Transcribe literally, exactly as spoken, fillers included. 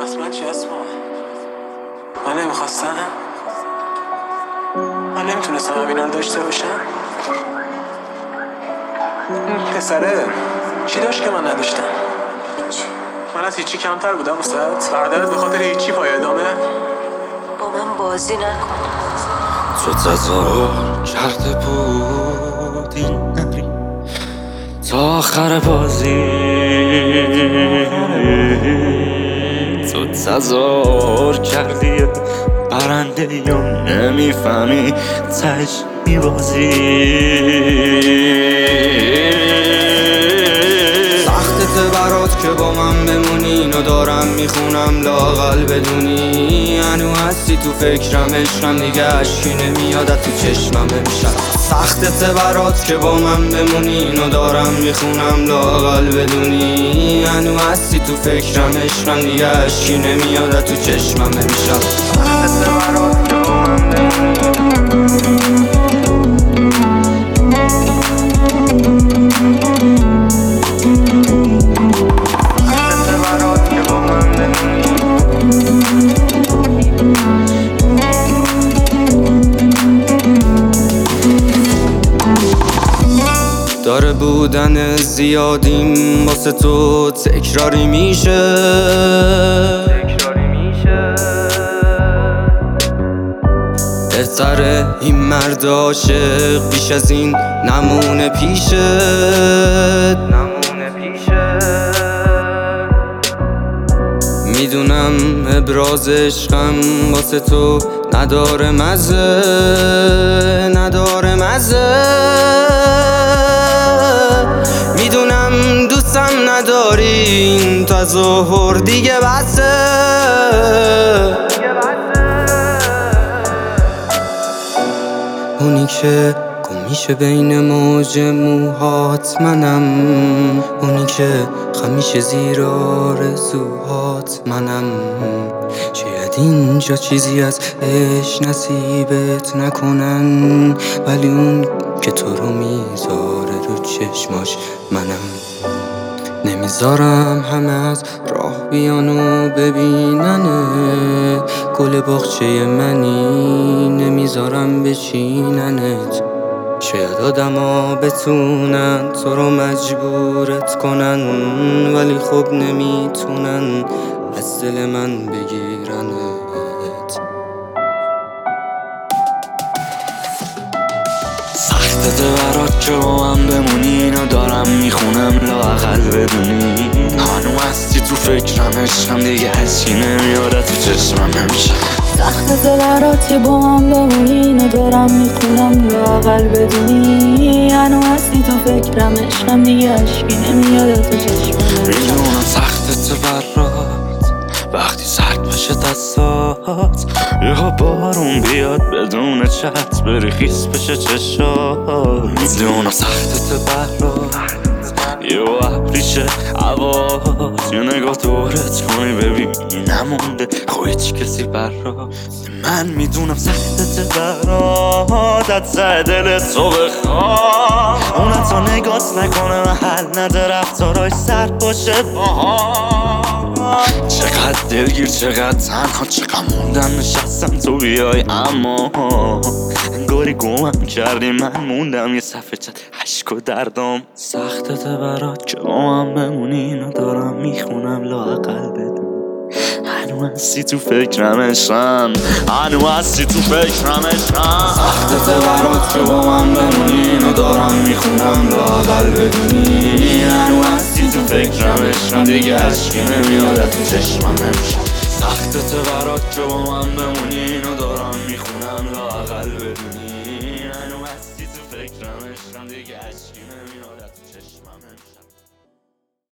اصلا چی اسما؟ من نمیخواستم من نمیتونستم همینا رو داشته باشم. این پسره چی داشت که من نداشتم؟ من از هیچی کمتر بودم استاد. برادرت به خاطر هیچی پای ادامه با من بازی نکن. تو تظاهر کرده بودی نری تا آخر بازی، تو تظاهر کردی برنده یا نمیفهمی تش میبازی. سخته برات که با من بمونی، اینو دارم میخونم لااقل بدونی. هنو هستی تو فکرم، عشقم دیگه اشکی نمیاد تو چشمم امشب. سخته برات که با من بمونی، اینو دارم میخونم لااقل بدونی. هنو هستی تو فکرم، عشقم دیگه اشکی نمیاد تو چشمم امشب. سخته برات که با من بمونی. داره بودن زیادیم واسه تو تکراری میشه، تکراری میشه. بهتره این مرد عاشق بیش از این نمونه پیشت، نمونه پیشت. میدونم ابراز عشقم واسه تو نداره مزه، نداره مزه. میدونم دوستم نداری، این تظاهر دیگه بسه. اونی که گم میشه بین موج موهات منم، اونی که خمیشه زیر آرزوهات منم. شاید اینجا چیزی از عشق نصیبت نکنن، ولی اون که تو رو میذاره رو چشماش منم. نمیذارم همه از راه بیانو ببیننه، گل باغچه منی نمیذارم بچیننت. شاید آدم ها بتونن تو رو مجبورت کنن، ولی خب نمیتونن از دل من بگیرنت. سخته برات که با من بمونی، اینو دارم میخونم لااقل بدونی. هنو هستی تو فکرم، عشقم دیگه هستی نمیاد تو چشمم نمیشه. سخته برات که با من بمونی، اینو دارم میخونم لااقل بدونی. هنو هستی تو فکرم، عشقم دیگه اشکی نمیاد تو چشمم. میدونم سخته برات وقتی سرد بشه دستات، یه بارون بیاد بدون چت بری خیس بشه چشات. میدونم سخته برات یه ابریشه عوات، یه نگاه دورت کنی ببینی نمونده خویچ کسی برات. من میدونم سخته برات از ته دلت تو بخواه، اون تا نگاست نکنه و حل نده رفتاراش سرد باشه باها. چقدر دلگیر چقدر تنها، چقدر موندم نشستم تو بیای، اما انگاری گمم کردی من موندم یه صفحه چت عشق و دردم. سخته برات که با من بمونی، اینو دارم میخونم لااقل بدون. هنو هستی تو فکرم عشقم، هنو هستی تو فکرم عشقم. سخته برات که با من بمونی، اینو دارم میخونم لااقل بدونی. هنو هستی تو فکرم عشقم دیگه عشقی نمیاد تو چشمم نمیشه. سخته برات که با من بمونی، اینو دارم میخونم لااقل بدونی. هنو هستی تو فکرم عشقم دیگه عشقی نمیاد تو چشمم نمیشه.